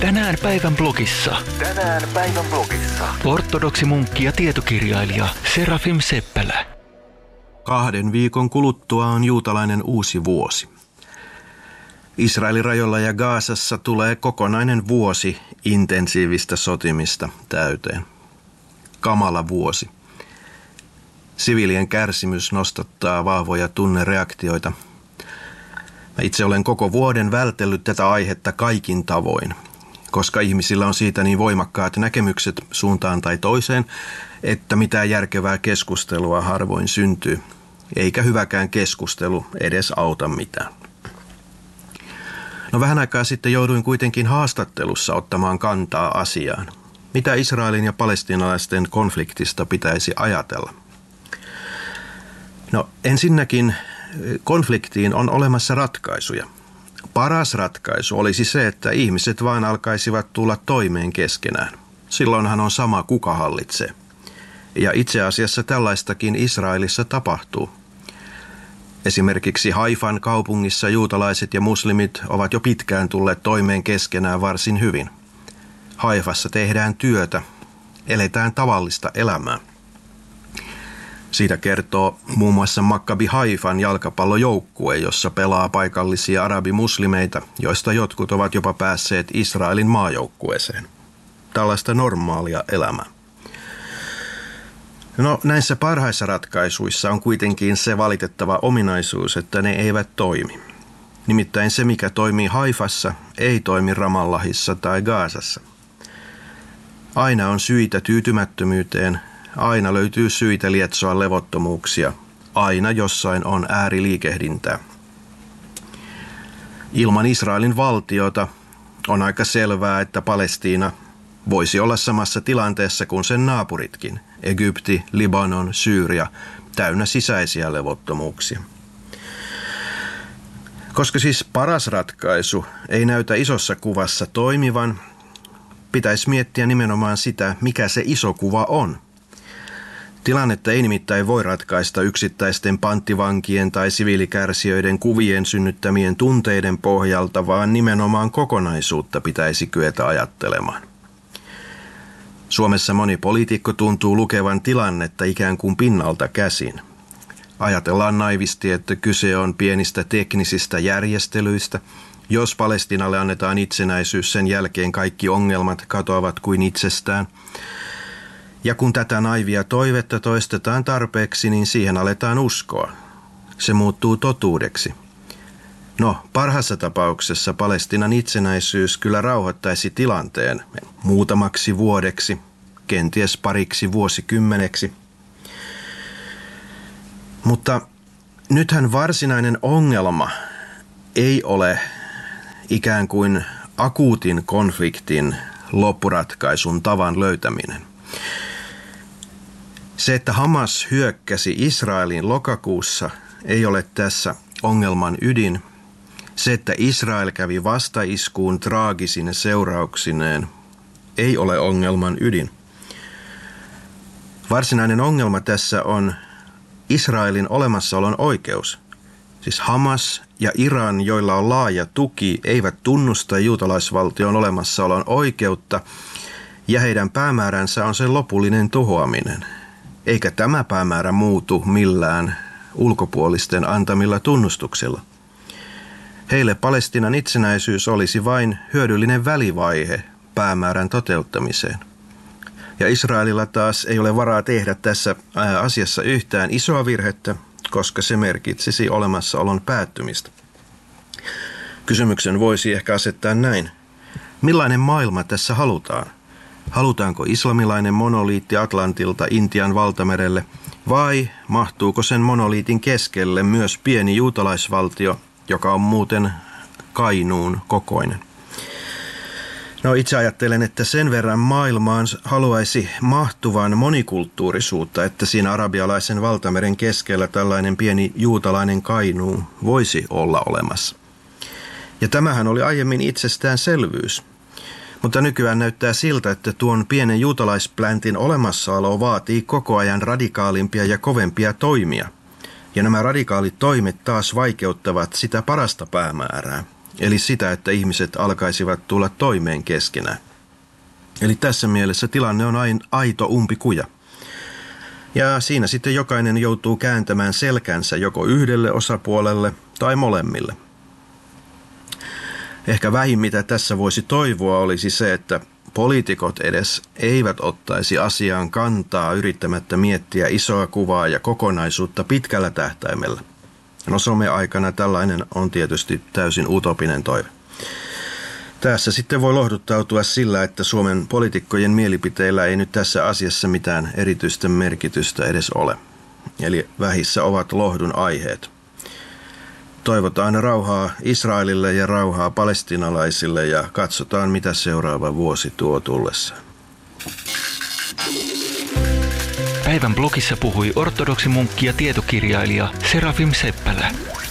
Tänään päivän blogissa. Ortodoksimunkki ja tietokirjailija Serafim Seppälä. 2 viikon kuluttua on juutalainen uusi vuosi. Israelin rajoilla ja Gazassa tulee kokonainen vuosi intensiivistä sotimista täyteen. Kamala vuosi. Siviilien kärsimys nostattaa vahvoja tunnereaktioita. Mä itse olen koko vuoden vältellyt tätä aihetta kaikin tavoin, koska ihmisillä on siitä niin voimakkaat näkemykset suuntaan tai toiseen, että mitään järkevää keskustelua harvoin syntyy, eikä hyväkään keskustelu edes auta mitään. No vähän aikaa sitten jouduin kuitenkin haastattelussa ottamaan kantaa asiaan. Mitä Israelin ja palestiinalaisten konfliktista pitäisi ajatella? No ensinnäkin konfliktiin on olemassa ratkaisuja. Paras ratkaisu olisi se, että ihmiset vain alkaisivat tulla toimeen keskenään. Silloinhan on sama, kuka hallitsee. Ja itse asiassa tällaistakin Israelissa tapahtuu. Esimerkiksi Haifan kaupungissa juutalaiset ja muslimit ovat jo pitkään tulleet toimeen keskenään varsin hyvin. Haifassa tehdään työtä, eletään tavallista elämää. Siitä kertoo muun muassa Maccabi Haifan jalkapallojoukkue, jossa pelaa paikallisia arabimuslimeita, joista jotkut ovat jopa päässeet Israelin maajoukkueeseen. Tällaista normaalia elämää. No näissä parhaissa ratkaisuissa on kuitenkin se valitettava ominaisuus, että ne eivät toimi. Nimittäin se, mikä toimii Haifassa, ei toimi Ramallahissa tai Gazassa. Aina on syitä tyytymättömyyteen, aina löytyy syitä lietsoa levottomuuksia, aina jossain on ääriliikehdintää. Ilman Israelin valtiota on aika selvää, että Palestiina voisi olla samassa tilanteessa kuin sen naapuritkin, Egypti, Libanon, Syyria, täynnä sisäisiä levottomuuksia. Koska siis paras ratkaisu ei näytä isossa kuvassa toimivan, pitäisi miettiä nimenomaan sitä, mikä se iso kuva on. Tilannetta ei nimittäin voi ratkaista yksittäisten panttivankien tai siviilikärsijöiden kuvien synnyttämien tunteiden pohjalta, vaan nimenomaan kokonaisuutta pitäisi kyetä ajattelemaan. Suomessa moni poliitikko tuntuu lukevan tilannetta ikään kuin pinnalta käsin. Ajatellaan naivisti, että kyse on pienistä teknisistä järjestelyistä. Jos Palestiinalle annetaan itsenäisyys, sen jälkeen kaikki ongelmat katoavat kuin itsestään. Ja kun tätä naivia toivetta toistetaan tarpeeksi, niin siihen aletaan uskoa. Se muuttuu totuudeksi. No, parhaassa tapauksessa Palestiinan itsenäisyys kyllä rauhoittaisi tilanteen muutamaksi vuodeksi, kenties pariksi vuosikymmeneksi. Mutta nythän varsinainen ongelma ei ole ikään kuin akuutin konfliktin loppuratkaisun tavan löytäminen. Se, että Hamas hyökkäsi Israelin lokakuussa, ei ole tässä ongelman ydin. Se, että Israel kävi vastaiskuun traagisine seurauksineen, ei ole ongelman ydin. Varsinainen ongelma tässä on Israelin olemassaolon oikeus. Siis Hamas ja Iran, joilla on laaja tuki, eivät tunnusta juutalaisvaltion olemassaolon oikeutta, ja heidän päämääränsä on sen lopullinen tuhoaminen. Eikä tämä päämäärä muutu millään ulkopuolisten antamilla tunnustuksilla. Heille Palestiinan itsenäisyys olisi vain hyödyllinen välivaihe päämäärän toteuttamiseen. Ja Israelilla taas ei ole varaa tehdä tässä asiassa yhtään isoa virhettä, koska se merkitsisi olemassaolon päättymistä. Kysymyksen voisi ehkä asettaa näin. Millainen maailma tässä halutaan? Halutaanko islamilainen monoliitti Atlantilta Intian valtamerelle vai mahtuuko sen monoliitin keskelle myös pieni juutalaisvaltio, joka on muuten Kainuun kokoinen? No itse ajattelen, että sen verran maailmaan haluaisi mahtuvan monikulttuurisuutta, että siinä arabialaisen valtameren keskellä tällainen pieni juutalainen Kainuu voisi olla olemassa. Ja tämähän oli aiemmin itsestäänselvyys. Mutta nykyään näyttää siltä, että tuon pienen juutalaispläntin olemassaolo vaatii koko ajan radikaalimpia ja kovempia toimia. Ja nämä radikaalit toimet taas vaikeuttavat sitä parasta päämäärää, Eli sitä, että ihmiset alkaisivat tulla toimeen keskenään. Eli tässä mielessä tilanne on aito umpikuja. Ja siinä sitten jokainen joutuu kääntämään selkänsä joko yhdelle osapuolelle tai molemmille. Ehkä vähin mitä tässä voisi toivoa olisi se, että poliitikot edes eivät ottaisi asiaan kantaa yrittämättä miettiä isoa kuvaa ja kokonaisuutta pitkällä tähtäimellä. No some-aikana tällainen on tietysti täysin utopinen toive. Tässä sitten voi lohduttautua sillä, että Suomen poliitikkojen mielipiteillä ei nyt tässä asiassa mitään erityistä merkitystä edes ole. Eli vähissä ovat lohdun aiheet. Toivotaan rauhaa Israelille ja rauhaa palestiinalaisille ja katsotaan mitä seuraava vuosi tuo tullessaan. Päivän blogissa puhui ortodoksimunkki ja tietokirjailija Serafim Seppälä.